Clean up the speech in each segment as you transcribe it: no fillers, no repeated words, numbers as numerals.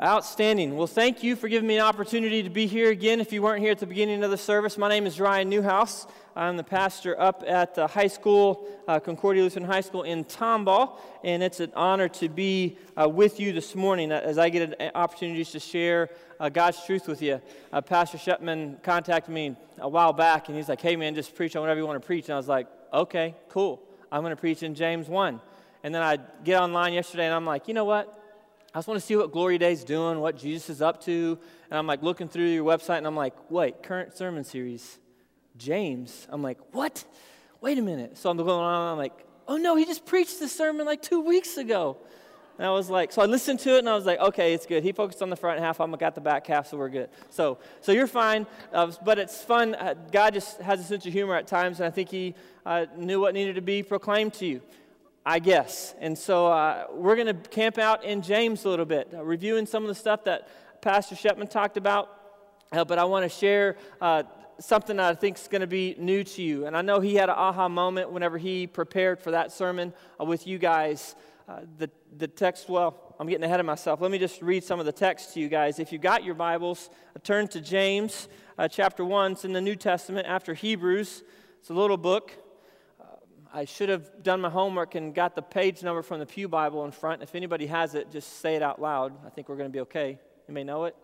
Outstanding. Well, thank you for giving me an opportunity to be here again. If you weren't here at the beginning of the service, my name is Ryan Newhouse. I'm the pastor up at the high school, Concordia Lutheran High School in Tomball, and it's an honor to be with you this morning as I get an opportunity to share God's truth with you. Pastor Shepman contacted me a while back, and he's like, hey, man, just preach on whatever you want to preach. And I was like, okay, cool. I'm going to preach in James 1. And then I get online yesterday, and I'm like, you know what? I just want to see what Glory Day's doing, what Jesus is up to. And I'm like looking through your website, and I'm like, wait, current sermon series, James. I'm like, what? Wait a minute. So I'm going on, and I'm like, oh no, he just preached this sermon like 2 weeks ago. And I was like, so I listened to it, and I was like, okay, it's good. He focused on the front half. I'm got the back half, so we're good. So you're fine, but it's fun. God just has a sense of humor at times, and I think he knew what needed to be proclaimed to you, I guess. And so we're going to camp out in James a little bit, reviewing some of the stuff that Pastor Shepman talked about, but I want to share something that I think is going to be new to you. And I know he had an aha moment whenever he prepared for that sermon with you guys. The text, well, I'm getting ahead of myself. Let me just read some of the text to you guys. If you got your Bibles, turn to James chapter 1. It's in the New Testament after Hebrews. It's a little book. I should have done my homework and got the page number from the Pew Bible in front. If anybody has it, just say it out loud. I think we're going to be okay. You may know it.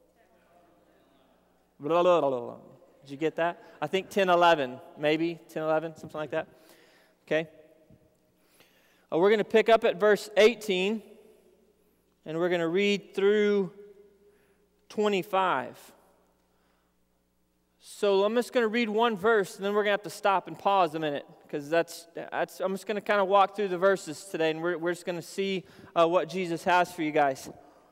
Blah, blah, blah, blah. Did you get that? I think 10:11, maybe 10:11, something like that. Okay. We're going to pick up at verse 18, and we're going to read through 25. So I'm just going to read one verse, and then we're going to have to stop and pause a minute, because I'm just going to kind of walk through the verses today, and we're just going to see what Jesus has for you guys. It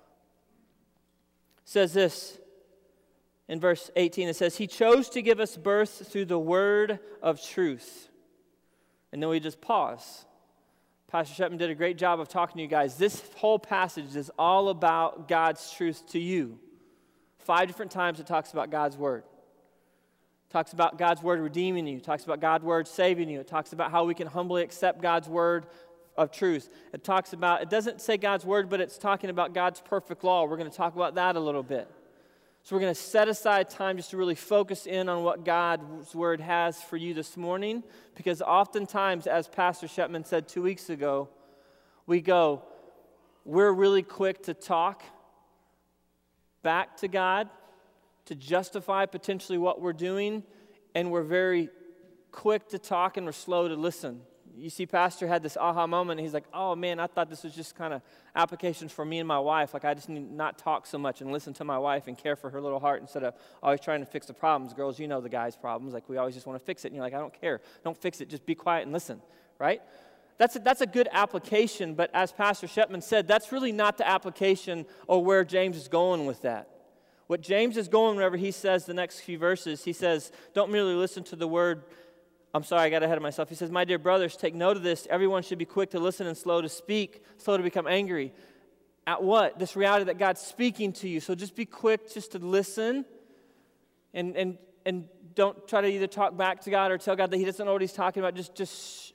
says this in verse 18. It says, He chose to give us birth through the word of truth. And then we just pause. Pastor Shepman did a great job of talking to you guys. This whole passage is all about God's truth to you. 5 different times it talks about God's word. Talks about God's word redeeming you. Talks about God's word saving you. It talks about how we can humbly accept God's word of truth. It doesn't say God's word, but it's talking about God's perfect law. We're going to talk about that a little bit. So we're going to set aside time just to really focus in on what God's word has for you this morning, because oftentimes, as Pastor Shepman said 2 weeks ago, we're really quick to talk back to God, to justify potentially what we're doing, and we're very quick to talk and we're slow to listen. You see, Pastor had this aha moment, and he's like, oh man, I thought this was just kind of applications for me and my wife. Like, I just need not talk so much and listen to my wife and care for her little heart instead of always trying to fix the problems. Girls, you know the guys' problems. Like, we always just want to fix it, and you're like, I don't care. Don't fix it. Just be quiet and listen, right? That's a good application, but as Pastor Shepman said, that's really not the application or where James is going with that. What James is going whenever he says the next few verses, he says, don't merely listen to the word. I'm sorry, I got ahead of myself. He says, my dear brothers, take note of this. Everyone should be quick to listen and slow to speak, slow to become angry. At what? This reality that God's speaking to you. So just be quick just to listen and don't try to either talk back to God or tell God that he doesn't know what he's talking about. Just shh.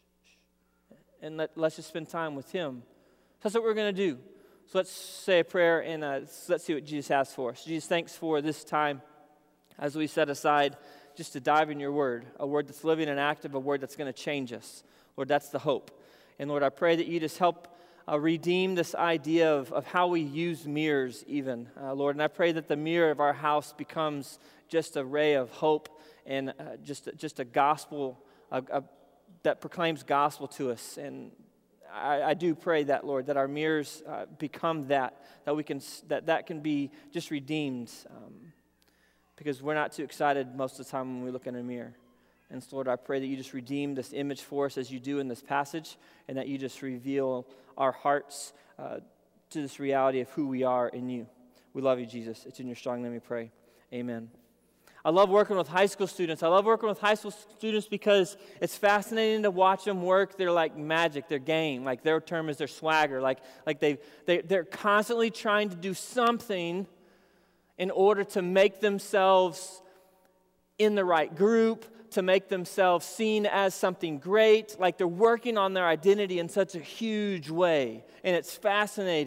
And let's just spend time with him. That's what we're going to do. So let's say a prayer, and let's see what Jesus has for us. Jesus, thanks for this time as we set aside just to dive in your word, a word that's living and active, a word that's going to change us. Lord, that's the hope. And Lord, I pray that you just help redeem this idea of how we use mirrors even, Lord. And I pray that the mirror of our house becomes just a ray of hope and just a gospel that proclaims gospel to us. And I do pray that, Lord, that our mirrors become that can be just redeemed, because we're not too excited most of the time when we look in a mirror. And so, Lord, I pray that you just redeem this image for us as you do in this passage, and that you just reveal our hearts to this reality of who we are in you. We love you, Jesus. It's in your strong name we pray. Amen. I love working with high school students. I love working with high school students because it's fascinating to watch them work. They're like magic. They're game. Like, their term is their swagger. Like they're constantly trying to do something in order to make themselves in the right group, to make themselves seen as something great. Like, they're working on their identity in such a huge way, and it's fascinating.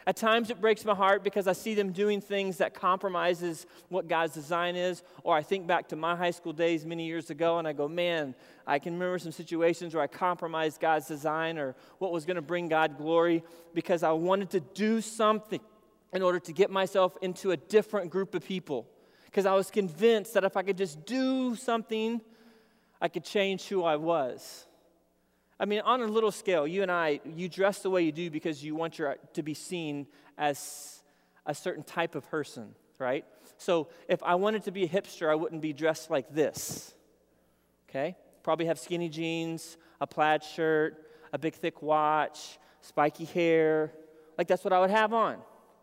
At times it breaks my heart because I see them doing things that compromises what God's design is. Or I think back to my high school days many years ago and I go, man, I can remember some situations where I compromised God's design or what was going to bring God glory because I wanted to do something in order to get myself into a different group of people. Because I was convinced that if I could just do something, I could change who I was. I mean, on a little scale, you and I, you dress the way you do because you want to be seen as a certain type of person, right? So if I wanted to be a hipster, I wouldn't be dressed like this, okay? Probably have skinny jeans, a plaid shirt, a big thick watch, spiky hair. Like that's what I would have on.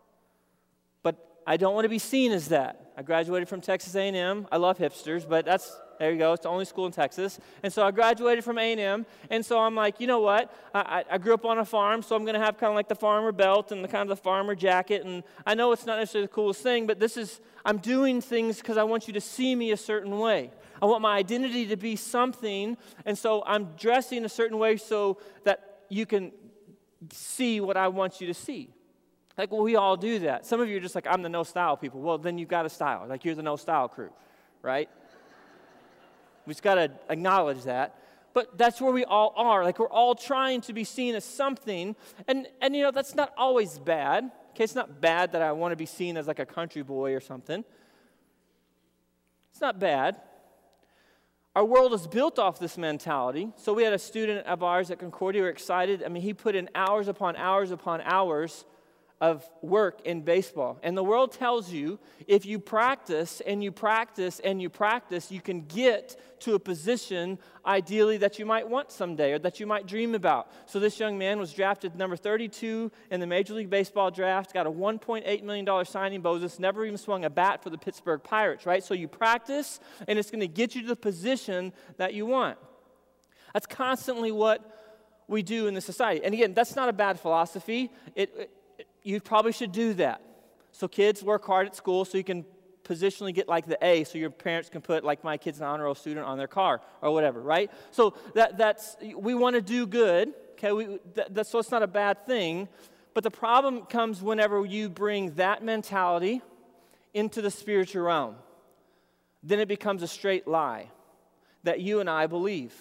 But I don't want to be seen as that. I graduated from Texas A&M. I love hipsters, but there you go. It's the only school in Texas. And so I graduated from A&M. And so I'm like, you know what? I grew up on a farm, so I'm going to have kind of like the farmer belt and the kind of the farmer jacket. And I know it's not necessarily the coolest thing, but I'm doing things because I want you to see me a certain way. I want my identity to be something. And so I'm dressing a certain way so that you can see what I want you to see. Like, well, we all do that. Some of you are just like, I'm the no-style people. Well, then you've got a style. Like, you're the no-style crew, right? We just got to acknowledge that. But that's where we all are. Like, we're all trying to be seen as something. And you know, that's not always bad. Okay, it's not bad that I want to be seen as like a country boy or something. It's not bad. Our world is built off this mentality. So we had a student of ours at Concordia. We were excited. I mean, he put in hours upon hours upon hours of work in baseball. And the world tells you if you practice and you practice and you practice, you can get to a position ideally that you might want someday or that you might dream about. So this young man was drafted number 32 in the Major League Baseball draft, got a $1.8 million signing bonus, never even swung a bat for the Pittsburgh Pirates, right? So you practice and it's going to get you to the position that you want. That's constantly what we do in the society. And again, that's not a bad philosophy. You probably should do that. So kids, work hard at school so you can positionally get like the A so your parents can put like my kid's an honor roll student on their car or whatever, right? So that's we want to do good, okay? So it's not a bad thing. But the problem comes whenever you bring that mentality into the spiritual realm. Then it becomes a straight lie that you and I believe.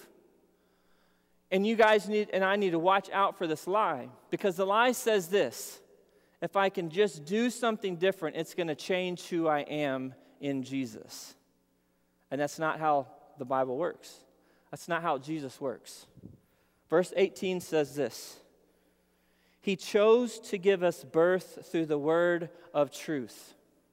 And you guys I need to watch out for this lie because the lie says this. If I can just do something different, it's going to change who I am in Jesus. And that's not how the Bible works. That's not how Jesus works. Verse 18 says this. He chose to give us birth through the word of truth.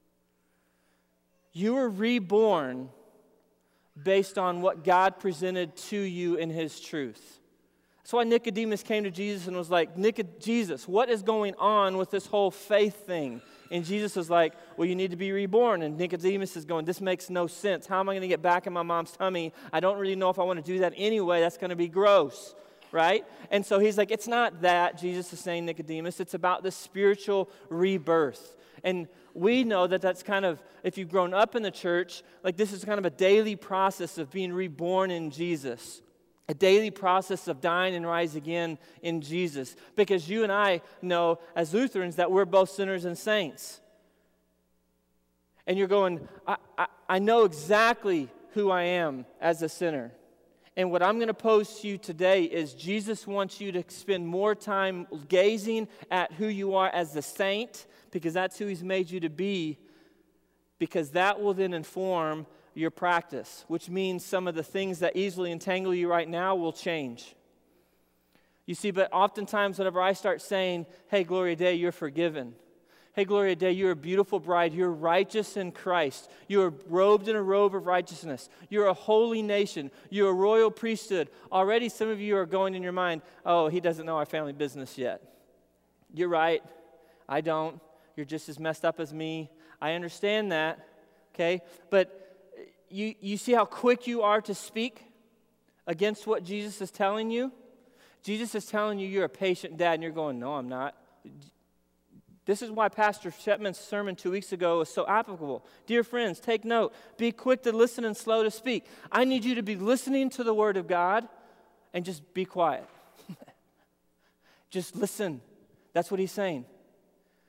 You were reborn based on what God presented to you in his truth. That's why Nicodemus came to Jesus and was like, Jesus, what is going on with this whole faith thing? And Jesus was like, well, you need to be reborn. And Nicodemus is going, this makes no sense. How am I going to get back in my mom's tummy? I don't really know if I want to do that anyway. That's going to be gross, right? And so he's like, it's not that, Jesus is saying, Nicodemus. It's about the spiritual rebirth. And we know that that's kind of, if you've grown up in the church, like this is kind of a daily process of being reborn in Jesus. A daily process of dying and rise again in Jesus. Because you and I know as Lutherans that we're both sinners and saints. And you're going, I know exactly who I am as a sinner. And what I'm going to pose to you today is Jesus wants you to spend more time gazing at who you are as the saint, because that's who he's made you to be, because that will then inform your practice, which means some of the things that easily entangle you right now will change. You see, but oftentimes whenever I start saying, hey, Gloria Dei, you're forgiven. Hey, Gloria Dei, you're a beautiful bride. You're righteous in Christ. You are robed in a robe of righteousness. You're a holy nation. You're a royal priesthood. Already some of you are going in your mind, oh, he doesn't know our family business yet. You're right. I don't. You're just as messed up as me. I understand that, okay? But you see how quick you are to speak against what Jesus is telling you? Jesus is telling you you're a patient dad, and you're going, no, I'm not. This is why Pastor Shetman's sermon 2 weeks ago was so applicable. Dear friends, take note. Be quick to listen and slow to speak. I need you to be listening to the Word of God and just be quiet. Just listen. That's what he's saying.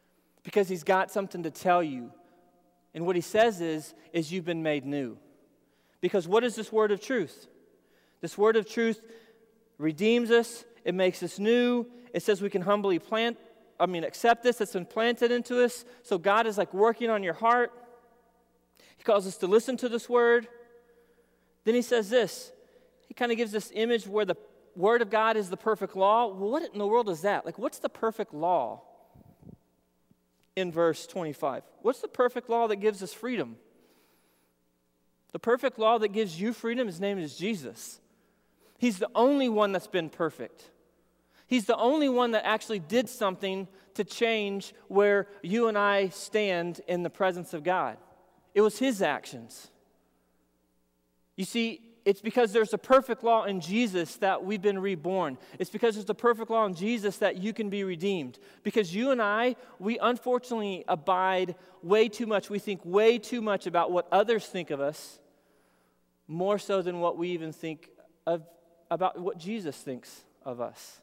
because he's got something to tell you. And what he says is you've been made new. Because what is this word of truth? This word of truth redeems us. It makes us new. It says we can humbly accept this. It's been planted into us. So God is like working on your heart. He calls us to listen to this word. Then he says this. He kind of gives this image where the word of God is the perfect law. Well, what in the world is that? Like, what's the perfect law? In verse 25. What's the perfect law that gives us freedom? The perfect law that gives you freedom, his name is Jesus. He's the only one that's been perfect. He's the only one that actually did something to change where you and I stand in the presence of God. It was his actions. You see, it's because there's a perfect law in Jesus that we've been reborn. It's because there's a perfect law in Jesus that you can be redeemed. Because you and I, we unfortunately abide way too much. We think way too much about what others think of us, more so than what we even think about what Jesus thinks of us.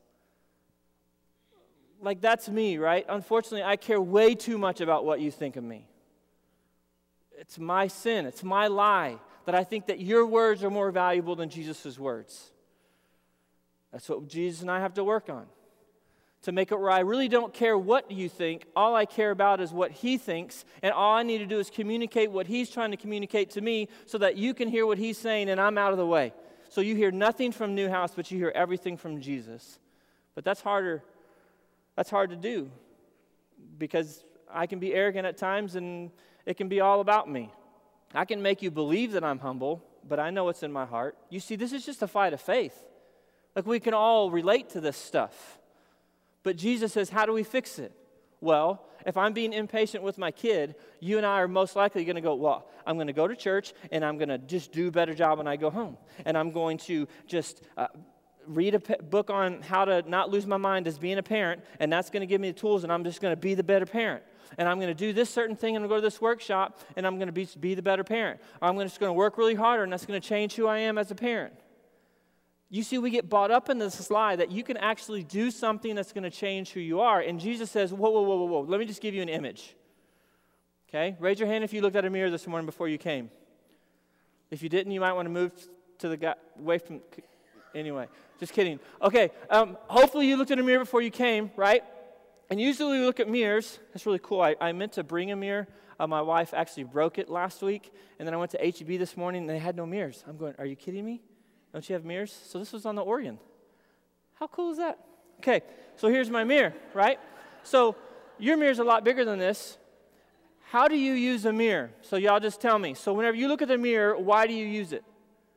Like, that's me, right? Unfortunately, I care way too much about what you think of me. It's my sin. It's my lie that I think that your words are more valuable than Jesus' words. That's what Jesus and I have to work on. To make it where I really don't care what you think. All I care about is what he thinks. And all I need to do is communicate what he's trying to communicate to me so that you can hear what he's saying and I'm out of the way. So you hear nothing from New House, but you hear everything from Jesus. But that's harder. That's hard to do because I can be arrogant at times and it can be all about me. I can make you believe that I'm humble, but I know what's in my heart. You see, this is just a fight of faith. Like, we can all relate to this stuff. But Jesus says, how do we fix it? Well, if I'm being impatient with my kid, you and I are most likely going to go, well, I'm going to go to church and I'm going to just do a better job when I go home. And I'm going to just read a book on how to not lose my mind as being a parent, and that's going to give me the tools, and I'm just going to be the better parent. And I'm going to do this certain thing, and I'm going to go to this workshop, and I'm going to be the better parent. Or I'm just going to work really harder, and that's going to change who I am as a parent. You see, we get bought up in this lie that you can actually do something that's going to change who you are. And Jesus says, whoa. Let me just give you an image. Okay? Raise your hand if you looked at a mirror this morning before you came. If you didn't, you might want to move to the guy away from... Anyway, just kidding. Okay, hopefully you looked in a mirror before you came, right? And usually we look at mirrors. That's really cool. I meant to bring a mirror. My wife actually broke it last week. And then I went to H-E-B this morning, and they had no mirrors. I'm going, are you kidding me? Don't you have mirrors? So this was on the Oregon. How cool is that? Okay, so here's my mirror, right? So your mirror's a lot bigger than this. How do you use a mirror? So y'all just tell me. So whenever you look at the mirror, why do you use it?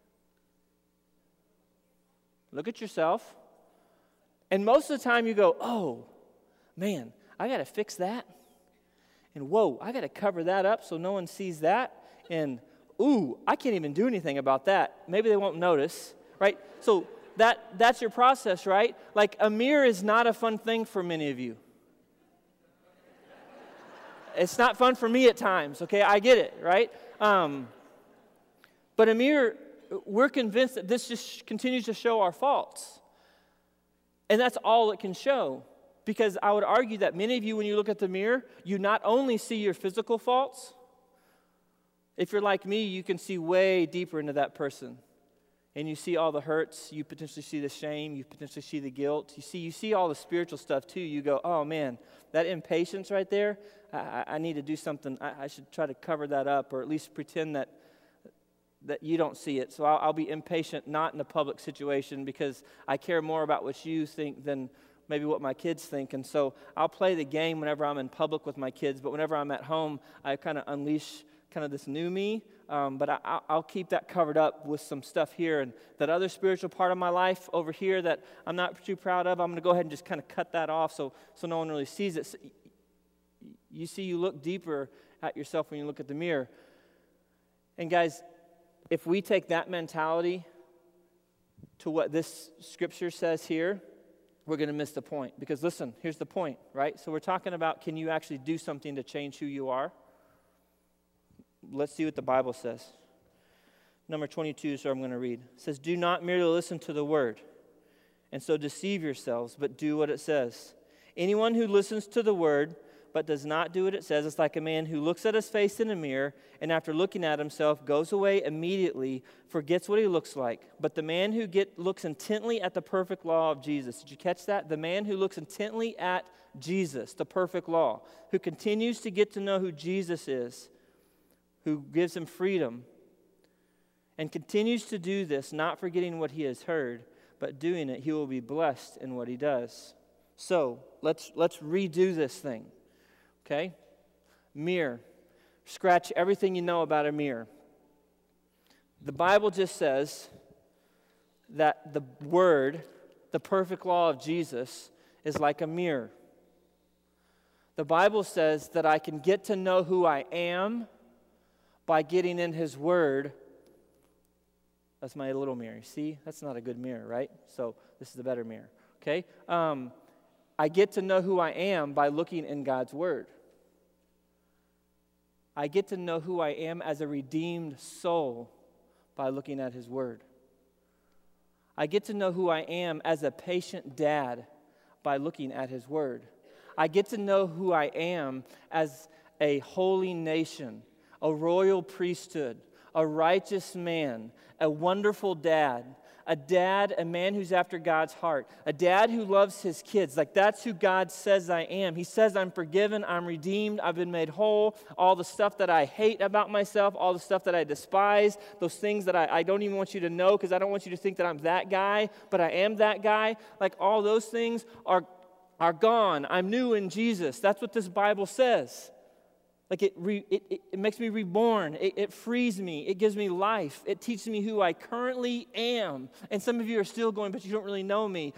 Look at yourself. And most of the time you go, oh, man, I got to fix that. And whoa, I got to cover that up so no one sees that. And ooh, I can't even do anything about that. Maybe they won't notice, right? So that's your process, right? Like, a mirror is not a fun thing for many of you. It's not fun for me at times, okay? I get it, right? But a mirror, we're convinced that this just continues to show our faults. And that's all it can show. Because I would argue that many of you, when you look at the mirror, you not only see your physical faults. If you're like me, you can see way deeper into that person. And you see all the hurts. You potentially see the shame. You potentially see the guilt. You see all the spiritual stuff too. You go, oh man, that impatience right there, I need to do something. I should try to cover that up, or at least pretend that you don't see it. So I'll be impatient, not in a public situation, because I care more about what you think than maybe what my kids think. And so I'll play the game whenever I'm in public with my kids, but whenever I'm at home, I kind of unleash kind of this new me. But I'll keep that covered up with some stuff here. And that other spiritual part of my life over here that I'm not too proud of, I'm going to go ahead and just kind of cut that off so no one really sees it. So you see, you look deeper at yourself when you look at the mirror. And guys, if we take that mentality to what this scripture says here, we're going to miss the point. Because listen, here's the point, right? So we're talking about, can you actually do something to change who you are? Let's see what the Bible says. Number 22 is what I'm going to read. It says, do not merely listen to the word and so deceive yourselves, but do what it says. Anyone who listens to the word but does not do what it says. It's like a man who looks at his face in a mirror and after looking at himself goes away immediately, forgets what he looks like. But the man who looks intently at the perfect law of Jesus. Did you catch that? The man who looks intently at Jesus, the perfect law, who continues to get to know who Jesus is, who gives him freedom, and continues to do this, not forgetting what he has heard, but doing it, he will be blessed in what he does. So, let's redo this thing, okay? Mirror. Scratch everything you know about a mirror. The Bible just says that the Word, the perfect law of Jesus, is like a mirror. The Bible says that I can get to know who I am by getting in His Word. That's my little mirror. See, that's not a good mirror, right? So this is a better mirror, okay? I get to know who I am by looking in God's Word. I get to know who I am as a redeemed soul by looking at His Word. I get to know who I am as a patient dad by looking at His Word. I get to know who I am as a holy nation, a royal priesthood, a righteous man, a wonderful dad, a man who's after God's heart, a dad who loves his kids. Like, that's who God says I am. He says I'm forgiven, I'm redeemed, I've been made whole. All the stuff that I hate about myself, all the stuff that I despise, those things that I don't even want you to know because I don't want you to think that I'm that guy, but I am that guy. Like, all those things are gone. I'm new in Jesus. That's what this Bible says. Like, it makes me reborn. It frees me. It gives me life. It teaches me who I currently am. And some of you are still going, but you don't really know me.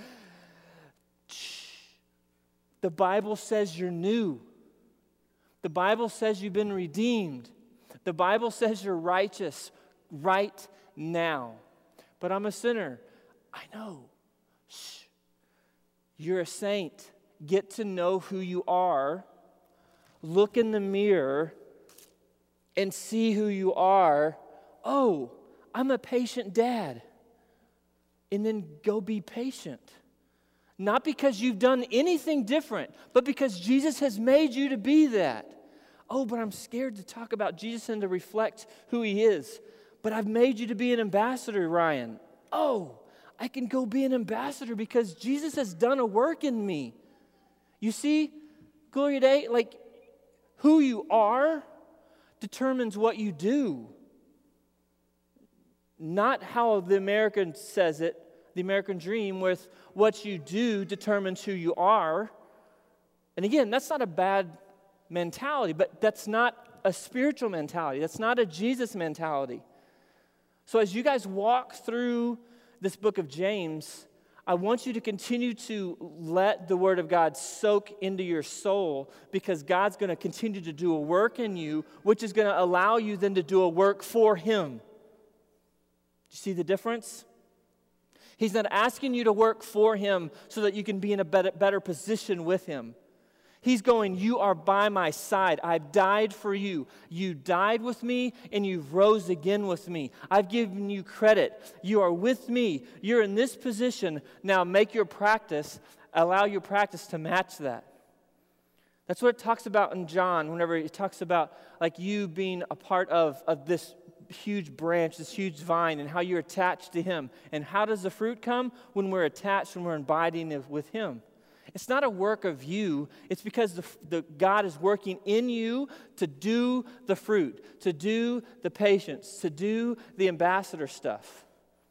The Bible says you're new. The Bible says you've been redeemed. The Bible says you're righteous right now. But I'm a sinner. I know. Shh. You're a saint. Get to know who you are. Look in the mirror and see who you are. Oh, I'm a patient dad. And then go be patient. Not because you've done anything different, but because Jesus has made you to be that. Oh, but I'm scared to talk about Jesus and to reflect who He is. But I've made you to be an ambassador, Ryan. Oh, I can go be an ambassador because Jesus has done a work in me. You see, Gloria Dei, like, who you are determines what you do. Not how the American says it, the American dream, with what you do determines who you are. And again, that's not a bad mentality, but that's not a spiritual mentality. That's not a Jesus mentality. So as you guys walk through this book of James, I want you to continue to let the Word of God soak into your soul, because God's going to continue to do a work in you, which is going to allow you then to do a work for Him. Do you see the difference? He's not asking you to work for Him so that you can be in a better position with Him. He's going, you are by my side. I've died for you. You died with me and you rose again with me. I've given you credit. You are with me. You're in this position. Now make your practice, allow your practice to match that. That's what it talks about in John, whenever it talks about like you being a part of this huge branch, this huge vine, and how you're attached to Him. And how does the fruit come? When we're attached, when we're abiding with Him. It's not a work of you. It's because the God is working in you to do the fruit, to do the patience, to do the ambassador stuff.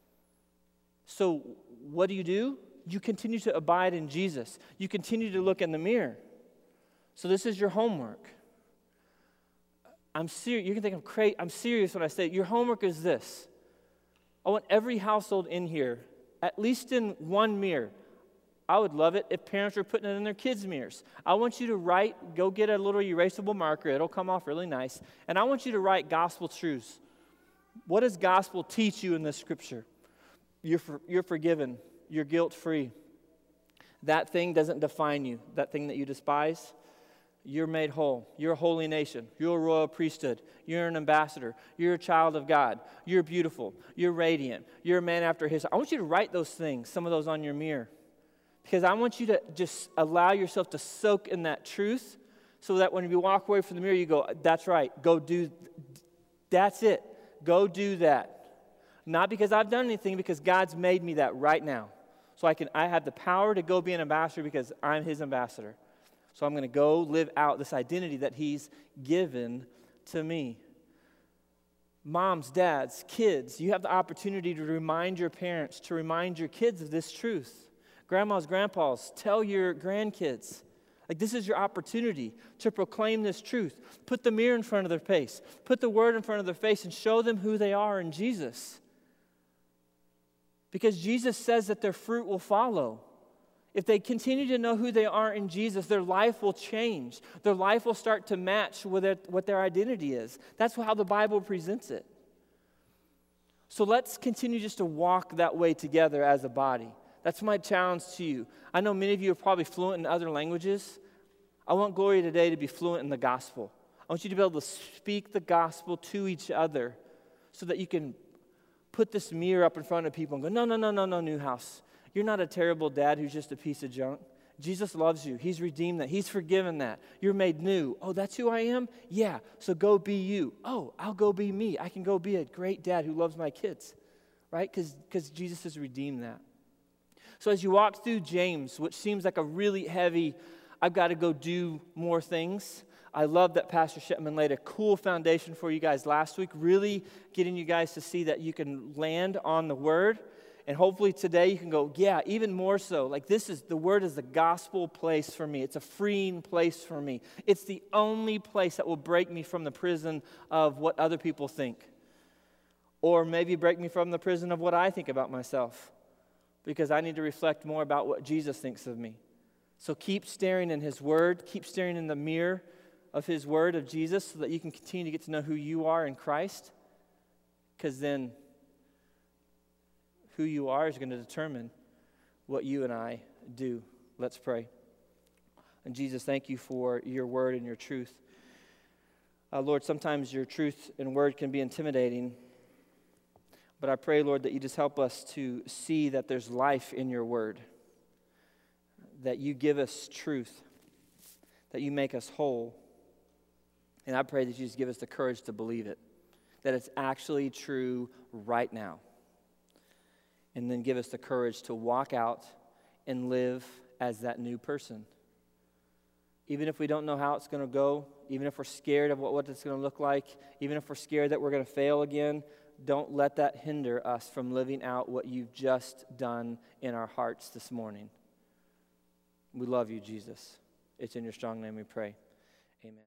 So what do? You continue to abide in Jesus. You continue to look in the mirror. So this is your homework. I'm serious. You can think I'm crazy. I'm serious when I say your homework is this. I want every household in here, at least in one mirror. I would love it if parents were putting it in their kids' mirrors. I want you to go get a little erasable marker. It'll come off really nice. And I want you to write gospel truths. What does gospel teach you in this scripture? You're forgiven. You're guilt-free. That thing doesn't define you. That thing that you despise, you're made whole. You're a holy nation. You're a royal priesthood. You're an ambassador. You're a child of God. You're beautiful. You're radiant. You're a man after His. I want you to write those things, some of those on your mirror. Because I want you to just allow yourself to soak in that truth So that when you walk away from the mirror, you go, that's right, go do, that's it. Go do that. Not because I've done anything, because God's made me that right now. So I have the power to go be an ambassador because I'm his ambassador. So I'm going to go live out this identity that he's given to me. Moms, dads, kids, you have the opportunity to remind your parents, to remind your kids of this truth. Grandmas, grandpas, tell your grandkids. Like, this is your opportunity to proclaim this truth. Put the mirror in front of their face. Put the word in front of their face and show them who they are in Jesus. Because Jesus says that their fruit will follow. If they continue to know who they are in Jesus, their life will change. Their life will start to match with what their identity is. That's how the Bible presents it. So let's continue just to walk that way together as a body. That's my challenge to you. I know many of you are probably fluent in other languages. I want Gloria today to be fluent in the gospel. I want you to be able to speak the gospel to each other so that you can put this mirror up in front of people and go, no, Newhouse. You're not a terrible dad who's just a piece of junk. Jesus loves you. He's redeemed that. He's forgiven that. You're made new. Oh, that's who I am? Yeah, so go be you. Oh, I'll go be me. I can go be a great dad who loves my kids, right? Because Jesus has redeemed that. So as you walk through James, which seems like a really heavy, I've got to go do more things, I love that Pastor Shetman laid a cool foundation for you guys last week, really getting you guys to see that you can land on the Word. And hopefully today you can go, yeah, even more so. Like the Word is the gospel place for me. It's a freeing place for me. It's the only place that will break me from the prison of what other people think. Or maybe break me from the prison of what I think about myself. Because I need to reflect more about what Jesus thinks of me. So keep staring in His Word. Keep staring in the mirror of His Word, of Jesus, so that you can continue to get to know who you are in Christ. Because then who you are is going to determine what you and I do. Let's pray. And Jesus, thank you for your word and your truth. Lord, sometimes your truth and word can be intimidating. But I pray, Lord, that you just help us to see that there's life in your word. That you give us truth. That you make us whole. And I pray that you just give us the courage to believe it. That it's actually true right now. And then give us the courage to walk out and live as that new person. Even if we don't know how it's going to go, even if we're scared of what it's going to look like, even if we're scared that we're going to fail again, don't let that hinder us from living out what you've just done in our hearts this morning. We love you, Jesus. It's in your strong name we pray. Amen.